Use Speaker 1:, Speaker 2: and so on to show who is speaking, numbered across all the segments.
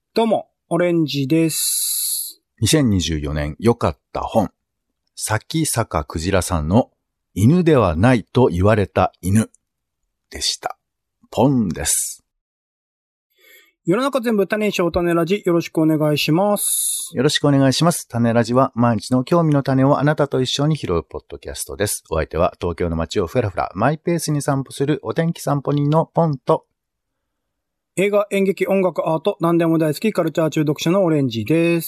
Speaker 1: どうも、オレンジです。
Speaker 2: 2024年良かった本。崎坂くじらさんの犬ではないと言われた犬でした。ポンです。
Speaker 1: 世の中全部種にしよう種ラジ、よろしくお願いします。
Speaker 2: よろしくお願いします。種ラジは毎日の興味の種をあなたと一緒に拾うポッドキャストです。お相手は東京の街をふらふらマイペースに散歩するお天気散歩人のポンと、
Speaker 1: 映画、演劇、音楽、アート、何でも大好きカルチャー中毒者のオレンジです。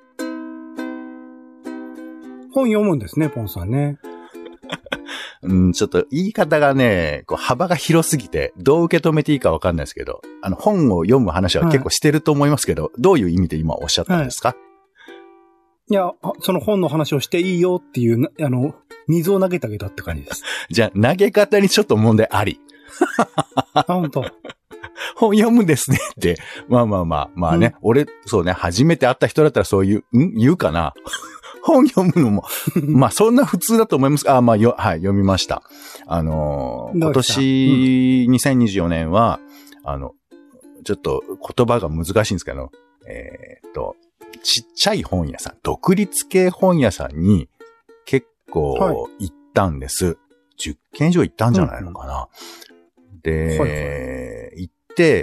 Speaker 1: 本読むんですね、ポンさんね。
Speaker 2: ちょっと言い方がね、幅が広すぎて、どう受け止めていいかわかんないですけど、本を読む話は結構してると思いますけど、はい、どういう意味で今おっしゃったんですか？
Speaker 1: いや、その本の話をしていいよっていう、水を投げてあげたって感じです。
Speaker 2: じゃあ、投げ方にちょっと問題あり。
Speaker 1: 本当。
Speaker 2: 本読むですねって。まあね、俺、そうね、初めて会った人だったらそういう、言うかな。本読むのも、まあそんな普通だと思います。はい、読みました。今年、2024年は、ちょっと言葉が難しいんですけど、ちっちゃい本屋さん、独立系本屋さんに結構行ったんです。10軒以上行ったんじゃないのかな。で、行って、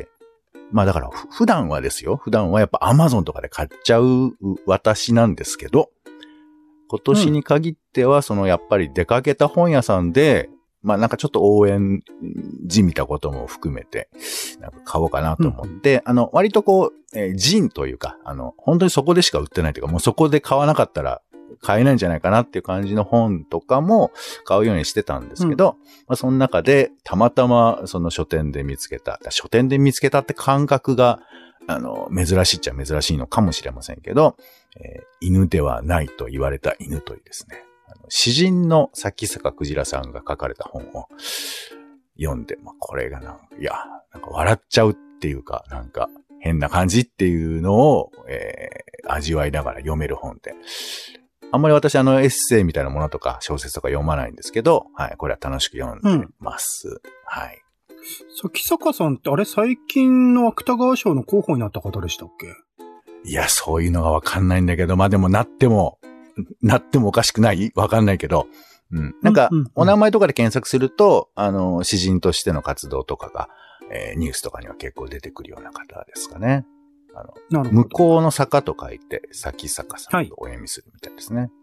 Speaker 2: まあだから普段はやっぱ Amazon とかで買っちゃう私なんですけど、今年に限ってはやっぱり出かけた本屋さんで、まあなんかちょっと応援じみたことも含めて、なんか買おうかなと思って、割とジンというか、本当にそこでしか売ってないというか、もうそこで買わなかったら買えないんじゃないかなっていう感じの本とかも買うようにしてたんですけど、まあその中でたまたま書店で見つけたって感覚が、珍しいっちゃ珍しいのかもしれませんけど、犬ではないと言われた犬というですね、詩人の崎坂くじらさんが書かれた本を読んで、まあ、これがなんか笑っちゃうっていうか、なんか変な感じっていうのを、味わいながら読める本で、あんまり私エッセイみたいなものとか小説とか読まないんですけど、はい、これは楽しく読んでます。はい。
Speaker 1: 崎坂さんって最近の芥川賞の候補になった方でしたっけ？
Speaker 2: いや、そういうのがわかんないんだけど、まあでもなってもおかしくないわかんないけど。なんか、お名前とかで検索すると、詩人としての活動とかが、ニュースとかには結構出てくるような方ですかね。向こうの坂と書いて、崎坂さんとお読みするみたいですね。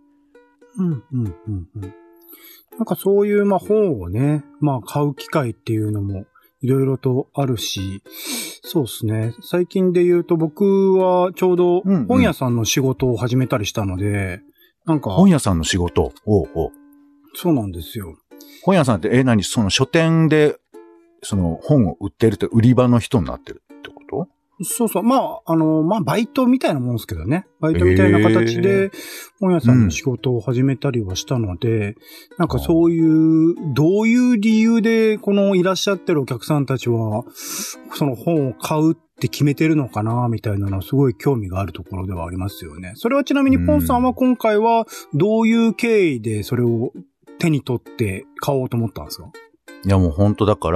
Speaker 1: なんかそういう、本をね、買う機会っていうのもいろいろとあるし、そうですね。最近で言うと僕はちょうど本屋さんの仕事を始めたりしたので、なんか。
Speaker 2: 本屋さんの仕事？
Speaker 1: そうなんですよ。
Speaker 2: 本屋さんって、書店で、本を売ってるって売り場の人になってるってこと？
Speaker 1: そうそう。バイトみたいなもんですけどね。バイトみたいな形で、本屋さんの仕事を始めたりはしたので、なんかそういう、どういう理由で、いらっしゃってるお客さんたちは、その本を買うって決めてるのかな、みたいなのはすごい興味があるところではありますよね。それはちなみにポンさんは今回は、どういう経緯でそれを手に取って買おうと思ったんですか？
Speaker 2: いやもう本当だから、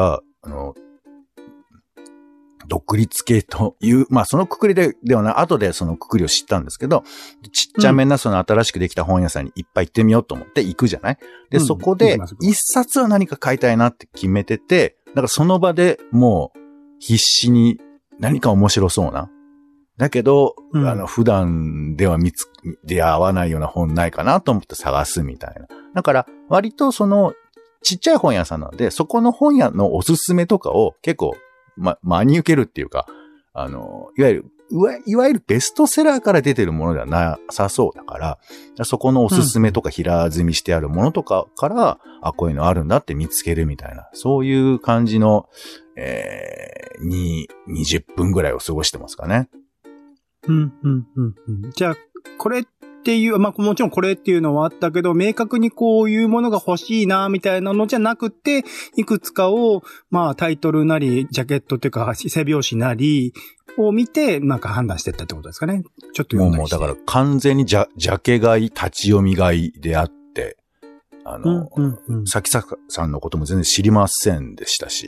Speaker 2: 独立系という、まあそのくくりではない、後でそのくくりを知ったんですけど、ちっちゃめな新しくできた本屋さんにいっぱい行ってみようと思って行くじゃない？で、そこで一冊は何か買いたいなって決めてて、だからその場でもう必死に何か面白そうな。だけど、普段では出会わないような本ないかなと思って探すみたいな。だから割とちっちゃい本屋さんなので、そこの本屋のおすすめとかを結構真に受けるっていうか、いわゆるベストセラーから出てるものではなさそうだから、そこのおすすめとか平積みしてあるものとかから、こういうのあるんだって見つけるみたいな、そういう感じの、20分ぐらいを過ごしてますかね。
Speaker 1: じゃあ、これっていう、もちろんこれっていうのはあったけど、明確にこういうものが欲しいな、みたいなのじゃなくて、いくつかを、タイトルなり、ジャケットっていうか、背表紙なり、を見て、なんか判断していったってことですかね。ちょっと読んだりして。
Speaker 2: もうだから完全にジャケ買い、立ち読み買いであって、崎坂さんのことも全然知りませんでしたし、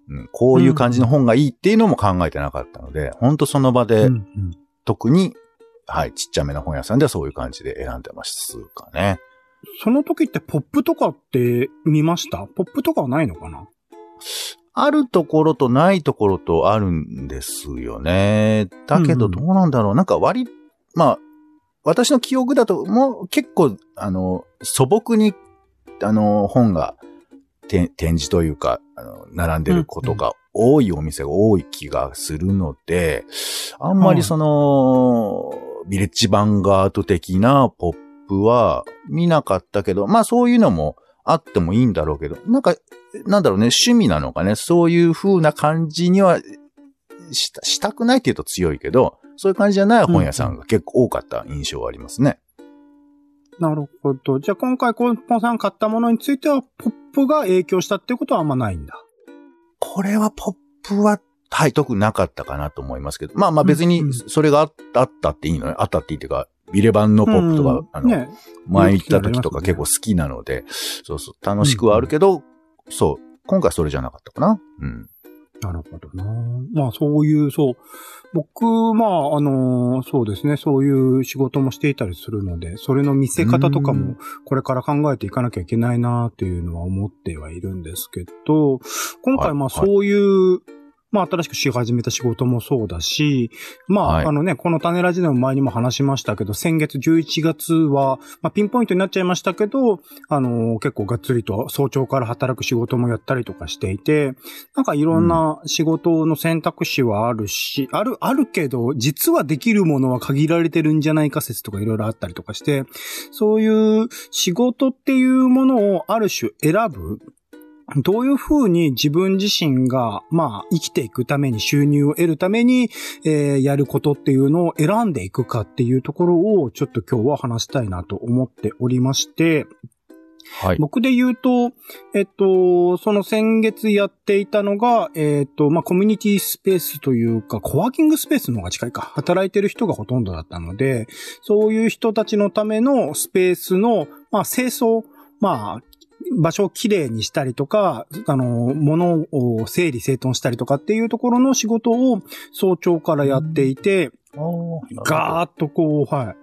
Speaker 2: こういう感じの本がいいっていうのも考えてなかったので、ほんとその場で、特に、はい、ちっちゃめな本屋さんではそういう感じで選んでますかね。
Speaker 1: その時ってポップとかって見ました？ポップとかはないのかな？
Speaker 2: あるところとないところとあるんですよね。だけどどうなんだろう。なんかまあ、私の記憶だともう結構、素朴に、本が展示というか、並んでることが多いお店が多い気がするので、あんまりビレッジヴァンガード的なポップは見なかったけど、まあそういうのもあってもいいんだろうけど、なんだろうね、趣味なのかね、そういう風な感じにはしたくないって言うと強いけど、そういう感じじゃない本屋さんが結構多かった印象はありますね。
Speaker 1: なるほど。じゃあ今回コンポンさん買ったものについては、ポップが影響したっていうことはあんまないんだ。
Speaker 2: これはポップは、はい、特になかったかなと思いますけど。まあ別にそれがあったっていいのね。あったっていいっていうか、ビレバンのポップとか、前行った時とか結構好きなので、そうそう、楽しくはあるけど、そう、今回それじゃなかったかな。
Speaker 1: なるほどな。まあそういう、僕、そうですね、そういう仕事もしていたりするので、それの見せ方とかもこれから考えていかなきゃいけないなっていうのは思ってはいるんですけど、今回そういう、新しくし始めた仕事もそうだし、この種ラジでも前にも話しましたけど、先月11月は、ピンポイントになっちゃいましたけど、結構がっつりと早朝から働く仕事もやったりとかしていて、なんかいろんな仕事の選択肢はあるし、あるけど、実はできるものは限られてるんじゃないか説とかいろいろあったりとかして、そういう仕事っていうものをある種選ぶ、どういうふうに自分自身が、生きていくために収入を得るために、やることっていうのを選んでいくかっていうところをちょっと今日は話したいなと思っておりまして、はい。僕で言うと、その先月やっていたのが、コミュニティスペースというか、コワーキングスペースの方が近いか。働いてる人がほとんどだったので、そういう人たちのためのスペースの、清掃、場所をきれいにしたりとか、物を整理整頓したりとかっていうところの仕事を早朝からやっていて、ガーッとはい。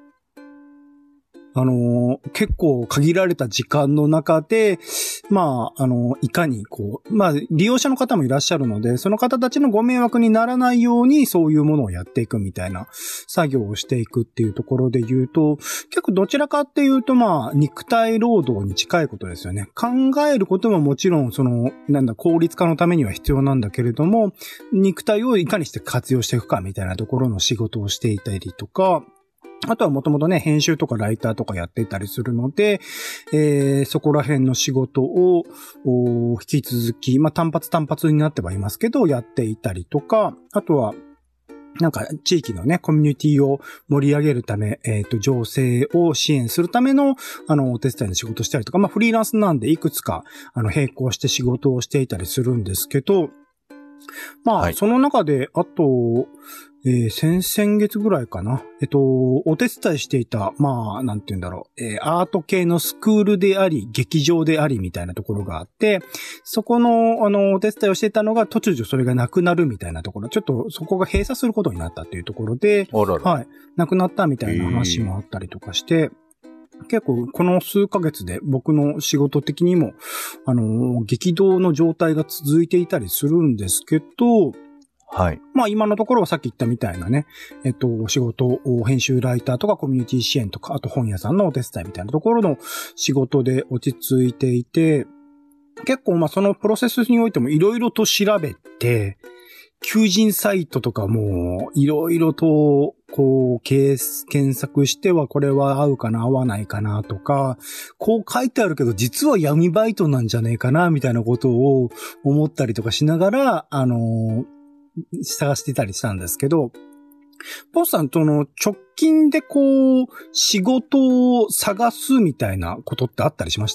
Speaker 1: 結構限られた時間の中で、いかに利用者の方もいらっしゃるので、その方たちのご迷惑にならないようにそういうものをやっていくみたいな作業をしていくっていうところで言うと、結構どちらかっていうと肉体労働に近いことですよね。考えることももちろん効率化のためには必要なんだけれども、肉体をいかにして活用していくかみたいなところの仕事をしていたりとか、あとはもともとね、編集とかライターとかやっていたりするので、そこら辺の仕事を引き続き、単発になってはいますけど、やっていたりとか、あとは、地域のね、コミュニティを盛り上げるため、情勢を支援するための、お手伝いの仕事をしたりとか、フリーランスなんでいくつか、並行して仕事をしていたりするんですけど、はい、その中で、あと、先々月ぐらいかな。お手伝いしていた、アート系のスクールであり、劇場でありみたいなところがあって、そこの、お手伝いをしていたのが突如それがなくなるみたいなところ、ちょっとそこが閉鎖することになったっていうところで、はい、なくなったみたいな話もあったりとかして、結構この数ヶ月で僕の仕事的にも、激動の状態が続いていたりするんですけど、はい。今のところはさっき言ったみたいなね、仕事を編集ライターとかコミュニティ支援とか、あと本屋さんのお手伝いみたいなところの仕事で落ち着いていて、結構そのプロセスにおいてもいろいろと調べて、求人サイトとかもいろいろと検索してはこれは合うかな合わないかなとか、こう書いてあるけど実は闇バイトなんじゃねえかなみたいなことを思ったりとかしながら、探してたりしたんですけど、ポンさんと直近で仕事を探すみたいなことってあったりしました？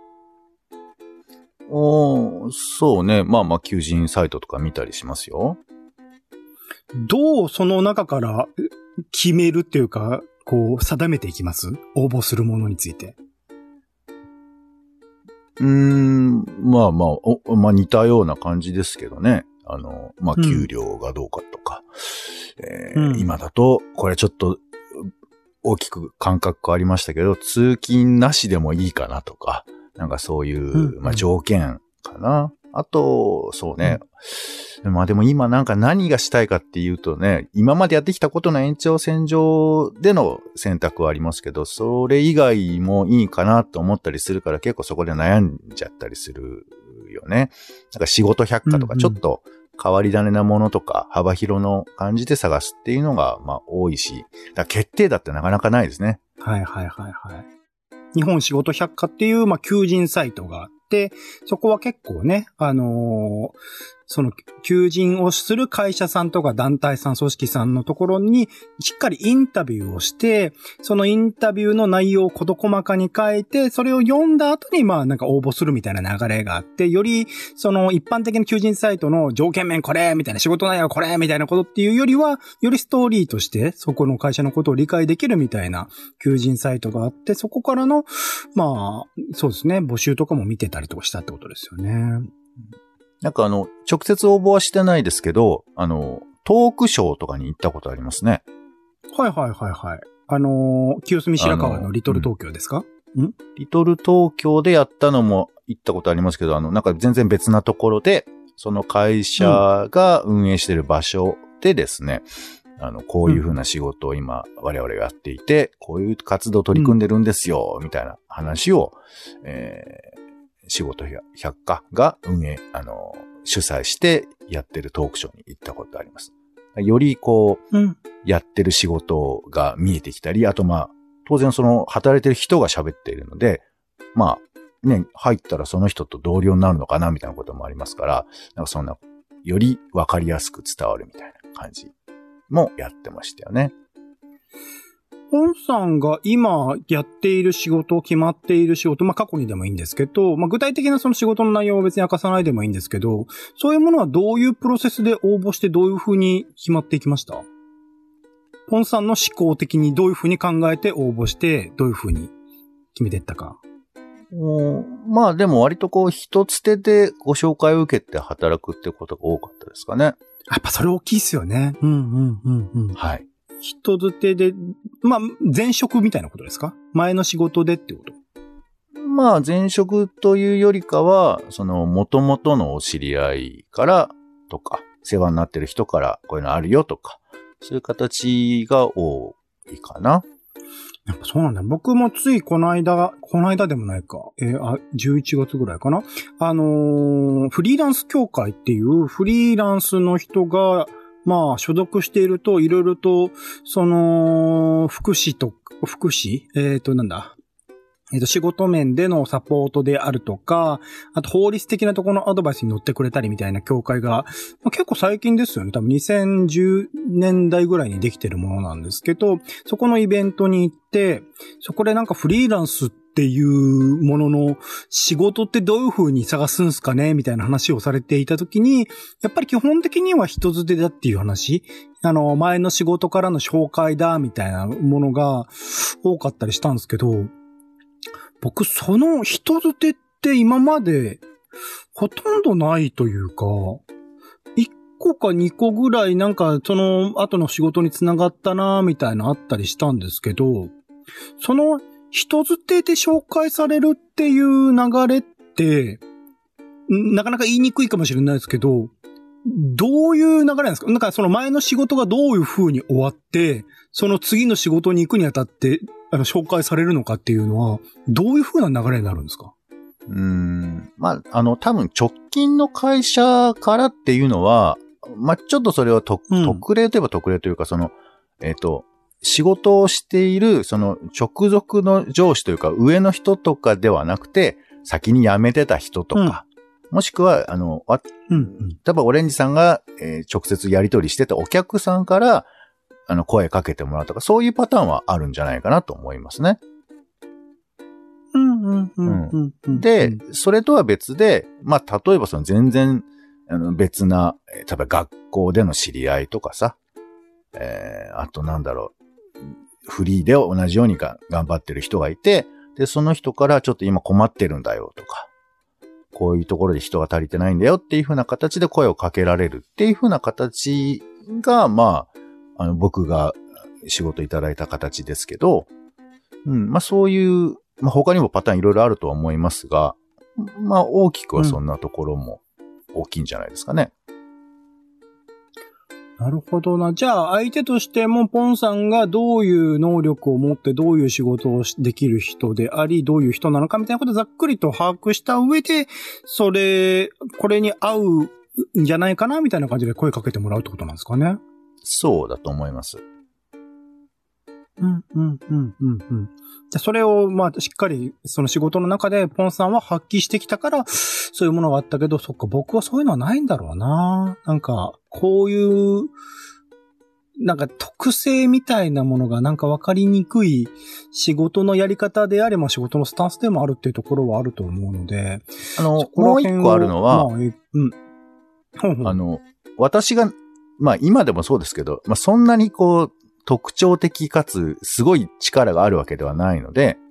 Speaker 2: そうね。求人サイトとか見たりしますよ。
Speaker 1: どうその中から決めるっていうか、定めていきます？応募するものについて。
Speaker 2: まあまあ、まあ似たような感じですけどね。まあ給料がどうかとか。今だと、これちょっと大きく感覚変わりましたけど、通勤なしでもいいかなとか、なんかそういう、まあ条件かな。あと、そうね。まあでも今なんか何がしたいかっていうとね、今までやってきたことの延長線上での選択はありますけど、それ以外もいいかなと思ったりするから結構そこで悩んじゃったりするよね。なんか仕事百科とかちょっと変わり種なものとか幅広の感じで探すっていうのがまあ多いし、だから決定だってなかなかないですね。
Speaker 1: はいはいはいはい。日本仕事百科っていうまあ求人サイトがあって、そこは結構ね、その求人をする会社さんとか団体さん、組織さんのところにしっかりインタビューをして、そのインタビューの内容を事細かに書いて、それを読んだ後にまあなんか応募するみたいな流れがあって、よりその一般的な求人サイトの条件面これみたいな仕事内容これみたいなことっていうよりは、よりストーリーとしてそこの会社のことを理解できるみたいな求人サイトがあって、そこからのまあそうですね、募集とかも見てたりとかしたってことですよね。
Speaker 2: なんか直接応募はしてないですけど、トークショーとかに行ったことありますね。
Speaker 1: はいはいはいはい。清澄白河のリトル東京ですか？
Speaker 2: リトル東京でやったのも行ったことありますけど、なんか全然別なところで、その会社が運営している場所でですね、こういう風な仕事を今我々がやっていて、こういう活動を取り組んでるんですよ、みたいな話を、仕事百科が運営、主催してやってるトークショーに行ったことあります。よりこう、やってる仕事が見えてきたり、あとまあ、当然その働いてる人が喋っているので、まあ、ね、入ったらその人と同僚になるのかなみたいなこともありますから、なんかそんな、よりわかりやすく伝わるみたいな感じもやってましたよね。
Speaker 1: 本さんが今やっている仕事、決まっている仕事、まあ過去にでもいいんですけど、まあ具体的なその仕事の内容を別に明かさないでもいいんですけど、そういうものはどういうプロセスで応募してどういうふうに決まっていきました？本さんの思考的にどういうふうに考えて応募して、どういうふうに決めていったか。
Speaker 2: まあでも割とこう一つ手でご紹介を受けて働くってことが多かったですかね。や
Speaker 1: っぱそれ大きいっすよね。
Speaker 2: はい。
Speaker 1: 人づてで、まあ、前職みたいなことですか？前の仕事でってこと？
Speaker 2: まあ、前職というよりかは、その、元々のお知り合いからとか、世話になってる人からこういうのあるよとか、そういう形が多いかな。
Speaker 1: やっぱそうなんだ。僕もついこの間でもないか。11月ぐらいかな。フリーランス協会っていうフリーランスの人が、まあ、所属していると、いろいろと、その、福祉、仕事面でのサポートであるとか、あと法律的なところのアドバイスに乗ってくれたりみたいな協会が、まあ、結構最近ですよね。多分2010年代ぐらいにできてるものなんですけど、そこのイベントに行って、そこでなんかフリーランスっていうものの仕事ってどういう風に探すんすかねみたいな話をされていたときに、やっぱり基本的には人づてだっていう話、前の仕事からの紹介だみたいなものが多かったりしたんですけど、僕その人づてって今までほとんどないというか、1個か2個ぐらいなんかその後の仕事につながったなみたいなあったりしたんですけど、その人づてで紹介されるっていう流れって、なかなか言いにくいかもしれないですけど、どういう流れなんですか？なんかその前の仕事がどういう風に終わって、その次の仕事に行くにあたって、紹介されるのかっていうのは、どういう風な流れになるんですか？
Speaker 2: まあ、多分直近の会社からっていうのは、まあ、ちょっとそれは特例といえば特例というか、その、仕事をしている、その直属の上司というか上の人とかではなくて、先に辞めてた人とか、もしくは、多分オレンジさんが、直接やり取りしてたお客さんから、声かけてもらうとか、そういうパターンはあるんじゃないかなと思いますね。で、それとは別で、まあ、例えばその全然、別な、例えば学校での知り合いとかさ、あとなんだろう、フリーで同じように頑張ってる人がいて、で、その人からちょっと今困ってるんだよとか、 こういうところで人が足りてないんだよっていう風な形で声をかけられるっていう風な形が、まあ、僕が仕事いただいた形ですけど、まあそういう、まあ他にもパターンいろいろあるとは思いますが、まあ大きくはそんなところも大きいんじゃないですかね。
Speaker 1: なるほどな。じゃあ、相手としても、ポンさんがどういう能力を持って、どういう仕事をできる人であり、どういう人なのかみたいなことをざっくりと把握した上で、これに合うんじゃないかなみたいな感じで声かけてもらうってことなんですかね。
Speaker 2: そうだと思います。
Speaker 1: じゃあそれを、まあ、しっかり、その仕事の中で、ポンさんは発揮してきたから、そういうものがあったけど、そっか、僕はそういうのはないんだろうな。なんか、こういう、なんか特性みたいなものがなんか分かりにくい仕事のやり方であれば仕事のスタンスでもあるっていうところはあると思うので。
Speaker 2: もう一個あるのは、私が、まあ今でもそうですけど、まあそんなにこう、特徴的かつすごい力があるわけではないので、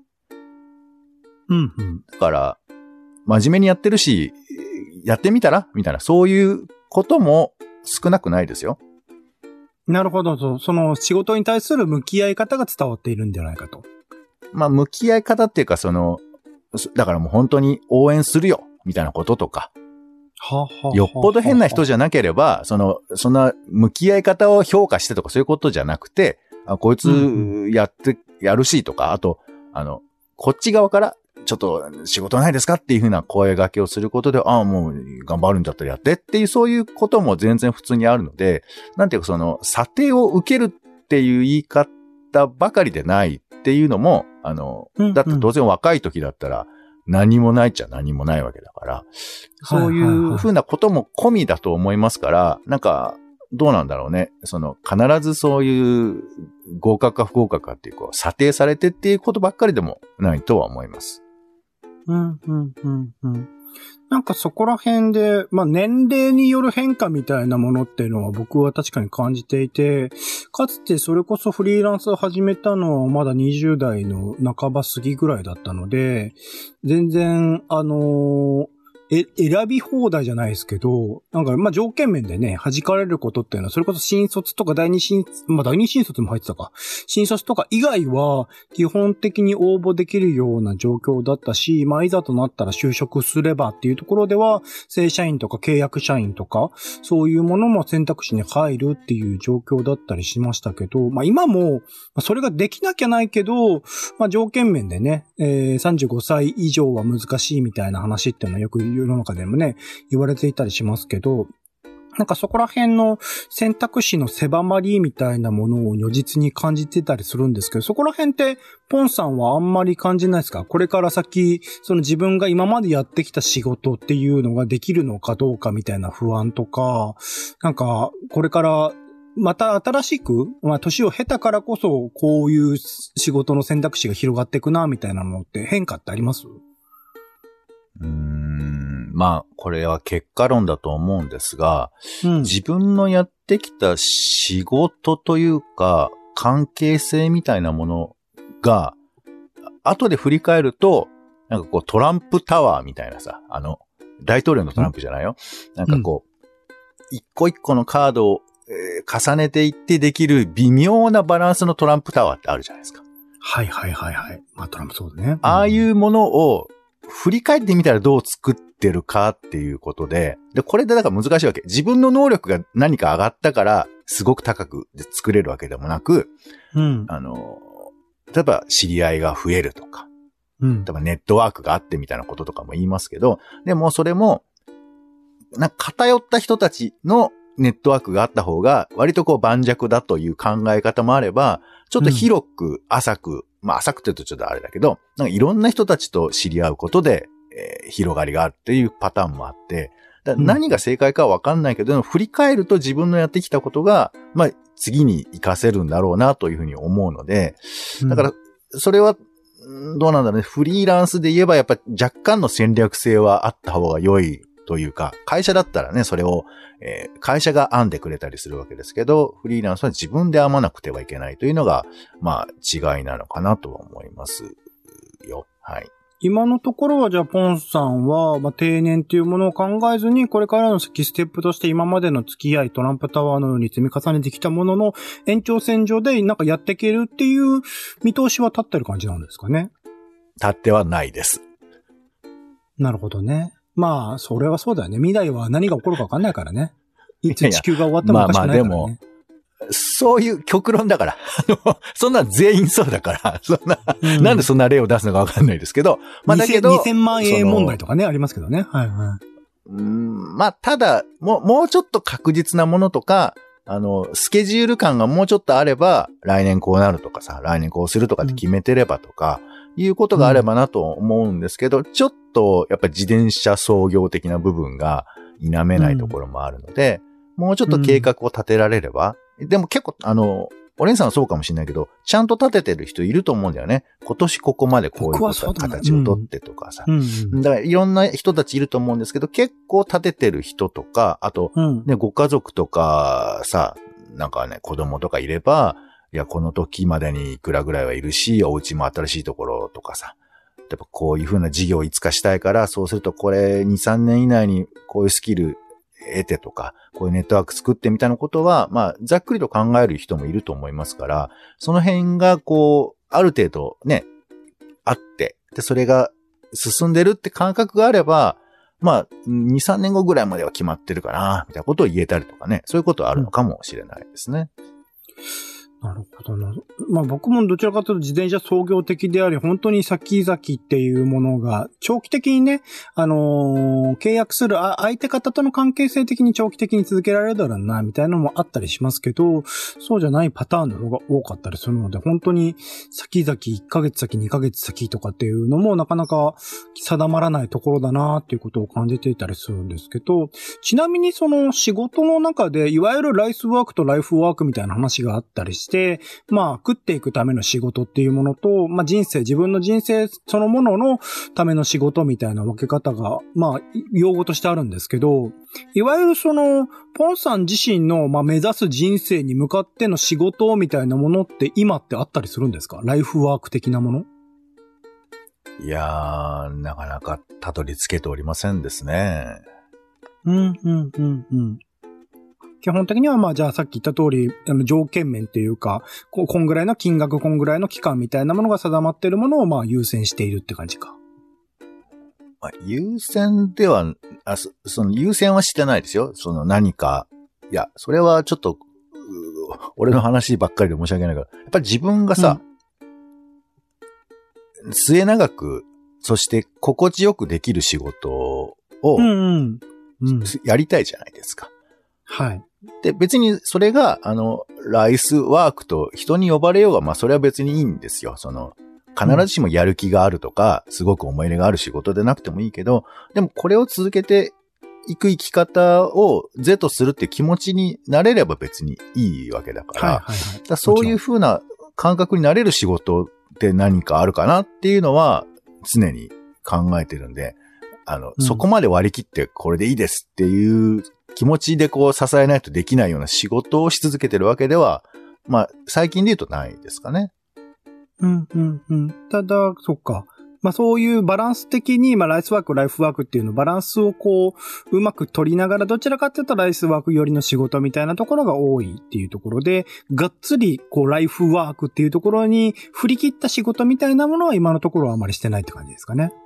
Speaker 2: だから、真面目にやってるし、やってみたらみたいな、そういうことも少なくないですよ。
Speaker 1: なるほど。その仕事に対する向き合い方が伝わっているんじゃないかと。
Speaker 2: まあ、向き合い方っていうか、だからもう本当に応援するよ、みたいなこととか。よっぽど変な人じゃなければ、そんな向き合い方を評価してとかそういうことじゃなくて、こいつやるしとか、あと、こっち側から、ちょっと仕事ないですかっていうふうな声掛けをすることで、もう頑張るんだったらやってっていう、そういうことも全然普通にあるので、なんていうか査定を受けるっていう言い方ばかりでないっていうのも、だって当然若い時だったら何もないっちゃ何もないわけだから、そういうふうなことも込みだと思いますから、なんか、どうなんだろうね。必ずそういう合格か不合格かっていう、査定されてっていうことばっかりでもないとは思います。
Speaker 1: なんかそこら辺で、まあ年齢による変化みたいなものっていうのは僕は確かに感じていて、かつてそれこそフリーランスを始めたのはまだ20代の半ば過ぎぐらいだったので、全然選び放題じゃないですけど、なんか、ま、条件面でね、弾かれることっていうのは、それこそ新卒とか第二新卒も入ってたか。新卒とか以外は、基本的に応募できるような状況だったし、まあ、いざとなったら就職すればっていうところでは、正社員とか契約社員とか、そういうものも選択肢に入るっていう状況だったりしましたけど、まあ、今も、それができなきゃないけど、まあ、条件面でね、35歳以上は難しいみたいな話っていうのはよく世の中でもね、言われていたりしますけど、なんかそこら辺の選択肢の狭まりみたいなものを如実に感じてたりするんですけど、そこら辺ってポンさんはあんまり感じないですか？これから先、自分が今までやってきた仕事っていうのができるのかどうかみたいな不安とか、なんかこれからまた新しく、まあ年を経たからこそこういう仕事の選択肢が広がっていくなみたいなのって変化ってあります？
Speaker 2: まあ、これは結果論だと思うんですが、自分のやってきた仕事というか、関係性みたいなものが、後で振り返ると、なんかトランプタワーみたいなさ、大統領のトランプじゃないよ。なんか一個一個のカードを、重ねていってできる微妙なバランスのトランプタワーってあるじゃないですか。
Speaker 1: はい。まあトランプそうだね。
Speaker 2: ああいうものを、振り返ってみたらどう作ってるかっていうことで、これでだから難しいわけ。自分の能力が何か上がったから、すごく高く作れるわけでもなく、例えば知り合いが増えるとか、例えばネットワークがあってみたいなこととかも言いますけど、でもそれも、なんか偏った人たちのネットワークがあった方が、割と盤石だという考え方もあれば、ちょっと広く、浅く、まあ浅くって言うとちょっとあれだけど、なんかいろんな人たちと知り合うことで、広がりがあるっていうパターンもあって、何が正解かはわかんないけど、振り返ると自分のやってきたことが、まあ次に活かせるんだろうなというふうに思うので、だからそれはどうなんだろうね、フリーランスで言えばやっぱ若干の戦略性はあった方が良いというか、会社だったらね、それを、会社が編んでくれたりするわけですけど、フリーランスは自分で編まなくてはいけないというのが、まあ、違いなのかなとは思いますよ。はい。
Speaker 1: 今のところはじゃあポンさんは、定年っていうものを考えずに、これからの先ステップとして今までの付き合い、トランプタワーのように積み重ねてきたものの延長線上でなんかやっていけるっていう見通しは立ってる感じなんですかね。
Speaker 2: 立ってはないです。
Speaker 1: なるほどね。まあ、それはそうだよね。未来は何が起こるか分かんないからね。いつ地球が終わってもおかしくないからね。まあまあでも、
Speaker 2: そういう極論だから。そんな全員そうだから。なんでそんな例を出すのか分かんないですけど。まあだけど。
Speaker 1: 2000万円問題とかね、ありますけどね。はいはい。
Speaker 2: まあただ、もうちょっと確実なものとか、スケジュール感がもうちょっとあれば、来年こうなるとかさ、来年こうするとかって決めてればとか、いうことがあればなと思うんですけど、ちょっとやっぱ自転車操業的な部分が否めないところもあるので、もうちょっと計画を立てられれば、でも結構お姉さんはそうかもしれないけど、ちゃんと立ててる人いると思うんだよね。今年ここまでこういう形をとってとかさ。だからいろんな人たちいると思うんですけど、結構立ててる人とか、あと、ね、ご家族とかさ、なんかね、子供とかいれば、いや、この時までにいくらぐらいはいるし、お家も新しいところとかさ。やっぱこういう風な事業をいつかしたいから、そうするとこれ2、3年以内にこういうスキル得てとか、こういうネットワーク作ってみたいなことは、まあ、ざっくりと考える人もいると思いますから、その辺がこう、ある程度ね、あって、で、それが進んでるって感覚があれば、まあ、2、3年後ぐらいまでは決まってるかな、みたいなことを言えたりとかね、そういうことはあるのかもしれないですね。
Speaker 1: なるほどな。まあ僕もどちらかというと自転車操業的であり、本当に先々っていうものが長期的にね、契約する相手方との関係性的に長期的に続けられるだろうな、みたいなのもあったりしますけど、そうじゃないパターンの方が多かったりするので、本当に先々1ヶ月先、2ヶ月先とかっていうのもなかなか定まらないところだな、っていうことを感じていたりするんですけど、ちなみにその仕事の中で、いわゆるライスワークとライフワークみたいな話があったりして、まあ、食っていくための仕事っていうものと、まあ自分の人生そのもののための仕事みたいな分け方が、まあ、用語としてあるんですけど、いわゆるその、ポンさん自身の、まあ目指す人生に向かっての仕事みたいなものって今ってあったりするんですか？ライフワーク的なもの？
Speaker 2: いやー、なかなかたどり着けておりませんですね。
Speaker 1: 基本的にはまあじゃあさっき言った通り、条件面っていうか、こんぐらいの金額、こんぐらいの期間みたいなものが定まっているものをまあ優先しているって感じか。
Speaker 2: まあ、優先では、その優先はしてないですよ。その何か。いや、それはちょっと、俺の話ばっかりで申し訳ないから、やっぱり自分がさ、末永く、そして心地よくできる仕事を、やりたいじゃないですか。
Speaker 1: はい。
Speaker 2: で、別にそれが、ライスワークと人に呼ばれようが、まあそれは別にいいんですよ。必ずしもやる気があるとか、すごく思い入れがある仕事でなくてもいいけど、でもこれを続けていく生き方を是とするって気持ちになれれば別にいいわけだから、そういう風な感覚になれる仕事って何かあるかなっていうのは常に考えてるんで、そこまで割り切ってこれでいいですっていう気持ちでこう支えないとできないような仕事をし続けてるわけでは、まあ最近で言うとないですかね。
Speaker 1: ただ、そっか。まあそういうバランス的に、まあライスワーク、ライフワークっていうのバランスをこう、うまく取りながら、どちらかっていうとライスワーク寄りの仕事みたいなところが多いっていうところで、がっつりこうライフワークっていうところに振り切った仕事みたいなものは今のところはあまりしてないって感じですかね。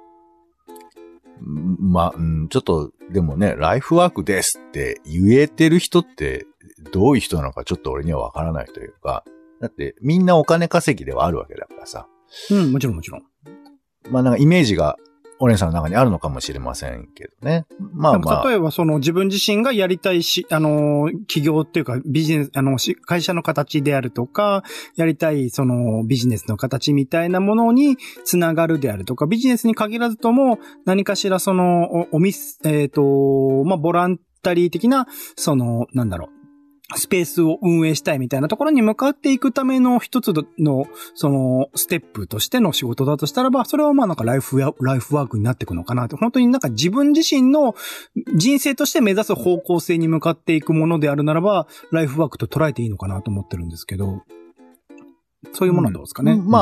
Speaker 2: まあ、ちょっと、でもね、ライフワークですって言えてる人ってどういう人なのかちょっと俺にはわからないというか、だってみんなお金稼ぎではあるわけだからさ。
Speaker 1: もちろんもちろん。
Speaker 2: まあなんかイメージがお姉さんの中にあるのかもしれませんけどね。まあまあ。
Speaker 1: 例えばその自分自身がやりたい企業っていうかビジネス、会社の形であるとか、やりたいそのビジネスの形みたいなものにつながるであるとか、ビジネスに限らずとも何かしらその、まあ、ボランタリー的な、スペースを運営したいみたいなところに向かっていくための一つの、その、ステップとしての仕事だとしたらば、それはまあなんかライフワークになっていくのかなと。本当になんか自分自身の人生として目指す方向性に向かっていくものであるならば、ライフワークと捉えていいのかなと思ってるんですけど、そういうものはどうですかね。
Speaker 2: まあ、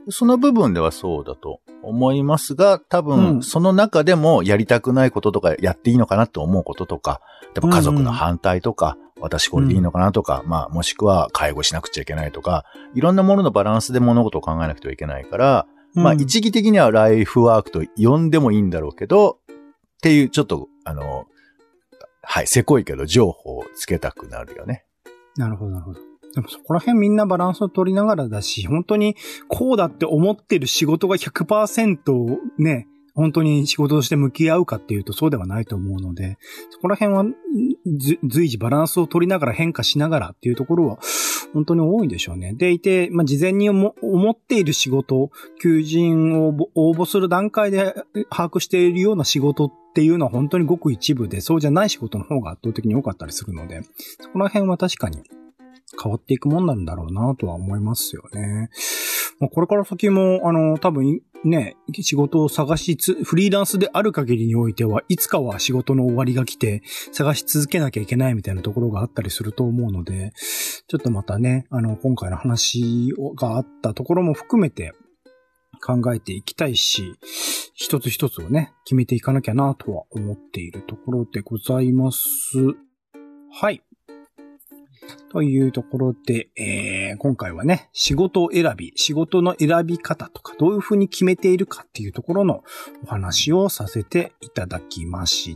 Speaker 2: その部分ではそうだと思いますが、多分、その中でもやりたくないこととか、やっていいのかなって思うこととか、例えば家族の反対とか、私これでいいのかなとか、まあ、もしくは介護しなくちゃいけないとか、いろんなもののバランスで物事を考えなくてはいけないから、まあ、一義的にはライフワークと呼んでもいいんだろうけど、っていう、ちょっと、はい、せこいけど、情報をつけたくなるよね。
Speaker 1: なるほど、なるほど。でもそこら辺みんなバランスを取りながらだし、本当にこうだって思ってる仕事が 100% ね、本当に仕事として向き合うかっていうとそうではないと思うので、そこら辺は随時バランスを取りながら変化しながらっていうところは本当に多いでしょうね。でいて、まあ、事前に思っている仕事、求人を応募する段階で把握しているような仕事っていうのは本当にごく一部で、そうじゃない仕事の方が圧倒的に多かったりするので、そこら辺は確かに変わっていくもんなんだろうなとは思いますよね。これから先も、多分ね、仕事を探しフリーランスである限りにおいては、いつかは仕事の終わりが来て、探し続けなきゃいけないみたいなところがあったりすると思うので、ちょっとまたね、今回の話があったところも含めて考えていきたいし、一つ一つをね、決めていかなきゃなとは思っているところでございます。はい。というところで、今回はね、仕事の選び方とか、どういうふうに決めているかっていうところのお話をさせていただきました。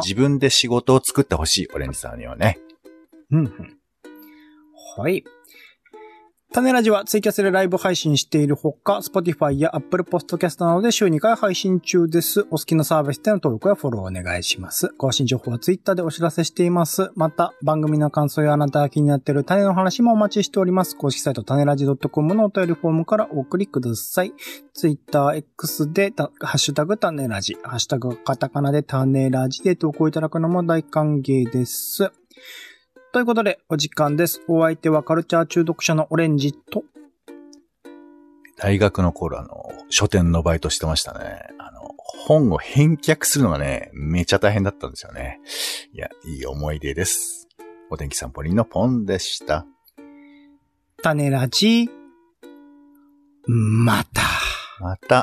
Speaker 2: 自分で仕事を作ってほしい、オレンジさんにはね。
Speaker 1: はい。種ラジはツイキャスでライブ配信しているほか、Spotify や Apple Podcast などで週2回配信中です。お好きなサービスでの登録やフォローお願いします。更新情報は Twitter でお知らせしています。また、番組の感想やあなたが気になっている種の話もお待ちしております。公式サイト種ラジ .com のお便りフォームからお送りください。Twitter、X でハッシュタグ種ラジ、ハッシュタグカタカナで種ラジで投稿いただくのも大歓迎です。ということで、お時間です。お相手はカルチャー中毒者のオレンジと、
Speaker 2: 大学の頃書店のバイトしてましたね。本を返却するのがね、めちゃ大変だったんですよね。いや、いい思い出です。お天気散歩人のポンでした。
Speaker 1: 種ラジ、また。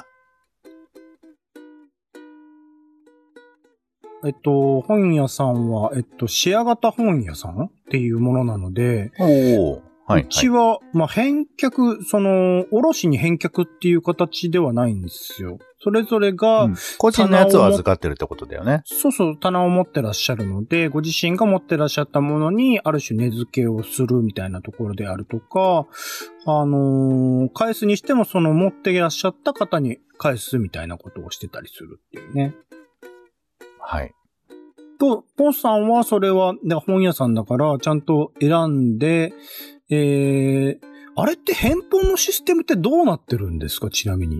Speaker 1: 本屋さんは、シェア型本屋さんっていうものなので、
Speaker 2: はい、
Speaker 1: うちは、まあ、返却、卸に返却っていう形ではないんですよ。それぞれが、
Speaker 2: 個人のやつを預かってるってことだよね。
Speaker 1: そうそう、棚を持ってらっしゃるので、ご自身が持ってらっしゃったものに、ある種値付けをするみたいなところであるとか、返すにしても、持っていらっしゃった方に返すみたいなことをしてたりするっていうね。
Speaker 2: はい。
Speaker 1: ポンさんはそれは、本屋さんだから、ちゃんと選んで、あれって返本のシステムってどうなってるんですか、ちなみに。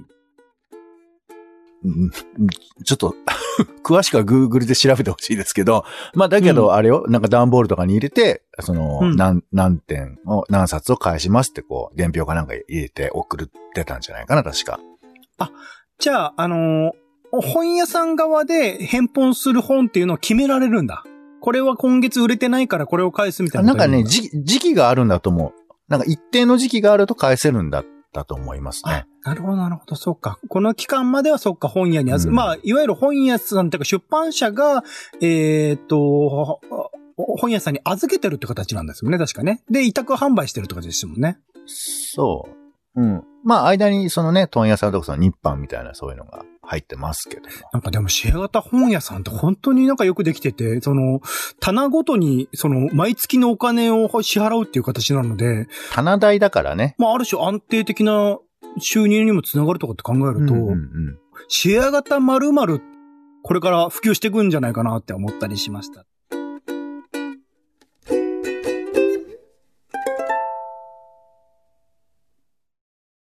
Speaker 2: ちょっと、詳しくは Google で調べてほしいですけど、まあだけど、あれを、なんか段ボールとかに入れて、何点を、何冊を返しますって、伝票かなんか入れて送ってたんじゃないかな、確か。
Speaker 1: あ、じゃあ、本屋さん側で返本する本っていうのを決められるんだ。これは今月売れてないからこれを返すみたいな。
Speaker 2: なんかね、時期があるんだと思う。なんか一定の時期があると返せるんだと思いますね。
Speaker 1: なるほど、なるほど。そうか。この期間まではそうか、本屋にまあ、いわゆる本屋さんっていうか出版社が、本屋さんに預けてるって形なんですよね、確かね。で、委託販売してるって形ですもんね。
Speaker 2: そう。まあ、間に問屋さんとか日販みたいなそういうのが入ってますけども。
Speaker 1: なんかでもシェア型本屋さんって本当になんかよくできてて、棚ごとに、毎月のお金を支払うっていう形なので。
Speaker 2: 棚代だからね。
Speaker 1: まあ、ある種安定的な収入にもつながるとかって考えると、シェア型〇〇、これから普及していくんじゃないかなって思ったりしました。